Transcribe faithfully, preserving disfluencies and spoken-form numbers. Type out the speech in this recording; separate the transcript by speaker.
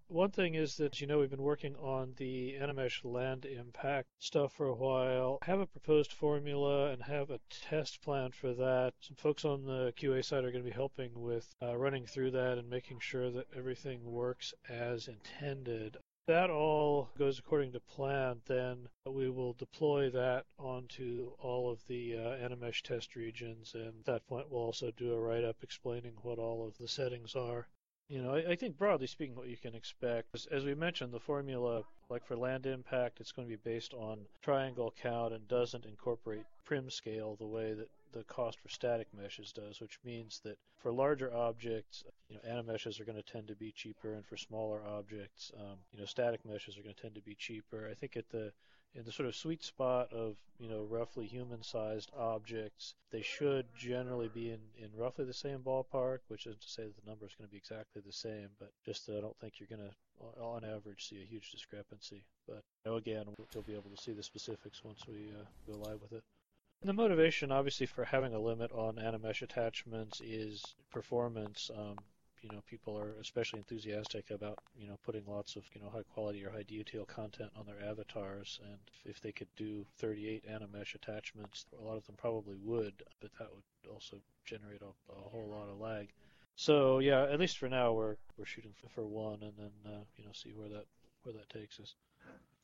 Speaker 1: One thing is that, you know, we've been working on the Animesh land impact stuff for a while. Have a proposed formula and have a test plan for that. Some folks on the Q A side are going to be helping with uh, running through that and making sure that everything works as intended. That all goes according to plan, then we will deploy that onto all of the uh, Animesh test regions, and at that point we'll also do a write-up explaining what all of the settings are. You know, I, I think broadly speaking, what you can expect, is, as we mentioned, the formula, like for land impact, it's going to be based on triangle count and doesn't incorporate prim scale the way that the cost for static meshes does, which means that for larger objects, you know, animeshes are going to tend to be cheaper, and for smaller objects, um, you know, static meshes are going to tend to be cheaper. I think at the in the sort of sweet spot of, you know, roughly human-sized objects, they should generally be in, in roughly the same ballpark, which isn't to say that the number is going to be exactly the same, but just that I don't think you're going to, on average, see a huge discrepancy. But, you know, again, you'll be able to see the specifics once we uh, go live with it. The motivation, obviously, for having a limit on Animesh attachments is performance. Um, you know, people are especially enthusiastic about, you know, putting lots of, you know, high quality or high detail content on their avatars. And if they could do thirty-eight Animesh attachments, a lot of them probably would, but that would also generate a, a whole lot of lag. So yeah, at least for now, we're we're shooting for, for one, and then uh, you know, see where that where that takes us.